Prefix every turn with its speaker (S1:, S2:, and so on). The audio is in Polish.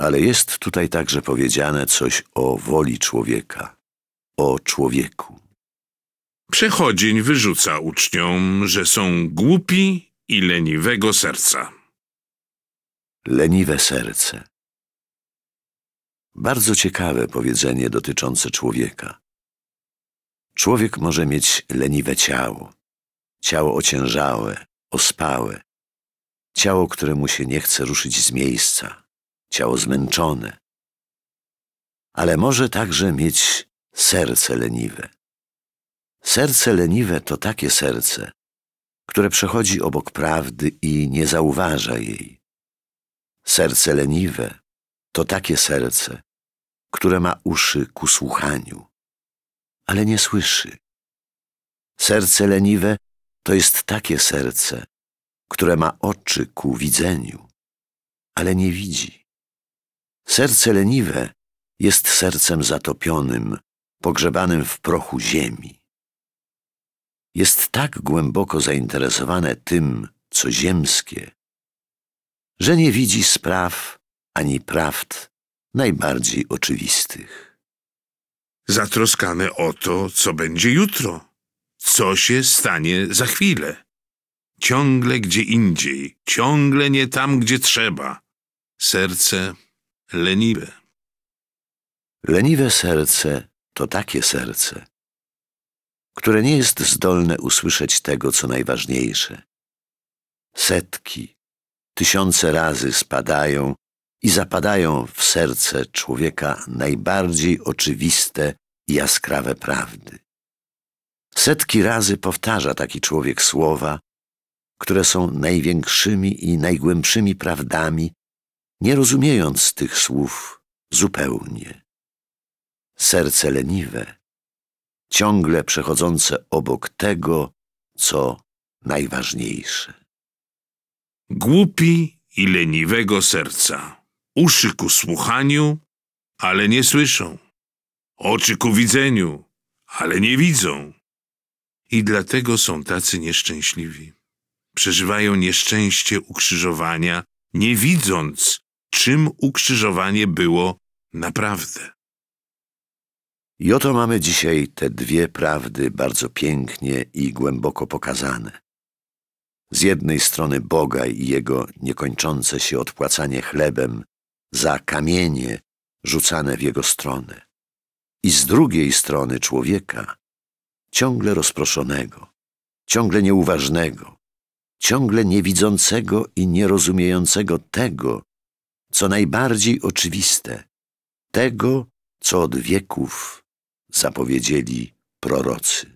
S1: Ale jest tutaj także powiedziane coś o woli człowieka, o człowieku.
S2: Przechodzień wyrzuca uczniom, że są głupi i leniwego serca.
S1: Leniwe serce. Bardzo ciekawe powiedzenie dotyczące człowieka. Człowiek może mieć leniwe ciało, ciało ociężałe, ospałe, ciało, któremu się nie chce ruszyć z miejsca, ciało zmęczone. Ale może także mieć serce leniwe. Serce leniwe to takie serce, które przechodzi obok prawdy i nie zauważa jej. Serce leniwe to takie serce, które ma uszy ku słuchaniu, ale nie słyszy. Serce leniwe to jest takie serce, które ma oczy ku widzeniu, ale nie widzi. Serce leniwe jest sercem zatopionym, pogrzebanym w prochu ziemi. Jest tak głęboko zainteresowane tym, co ziemskie, że nie widzi spraw ani prawd najbardziej oczywistych.
S2: Zatroskane o to, co będzie jutro, co się stanie za chwilę. Ciągle gdzie indziej, ciągle nie tam, gdzie trzeba. Serce leniwe.
S1: Leniwe serce to takie serce, które nie jest zdolne usłyszeć tego, co najważniejsze. Setki, tysiące razy spadają i zapadają w serce człowieka najbardziej oczywiste i jaskrawe prawdy. Setki razy powtarza taki człowiek słowa, które są największymi i najgłębszymi prawdami, nie rozumiejąc tych słów zupełnie. Serce leniwe, ciągle przechodzące obok tego, co najważniejsze.
S2: Głupi i leniwego serca. Uszy ku słuchaniu, ale nie słyszą. Oczy ku widzeniu, ale nie widzą. I dlatego są tacy nieszczęśliwi. Przeżywają nieszczęście ukrzyżowania, nie widząc, czym ukrzyżowanie było naprawdę.
S1: I oto mamy dzisiaj te dwie prawdy bardzo pięknie i głęboko pokazane. Z jednej strony Boga i Jego niekończące się odpłacanie chlebem za kamienie rzucane w Jego stronę. I z drugiej strony człowieka, ciągle rozproszonego, ciągle nieuważnego, ciągle niewidzącego i nierozumiejącego tego, co najbardziej oczywiste, tego, co od wieków zapowiedzieli prorocy.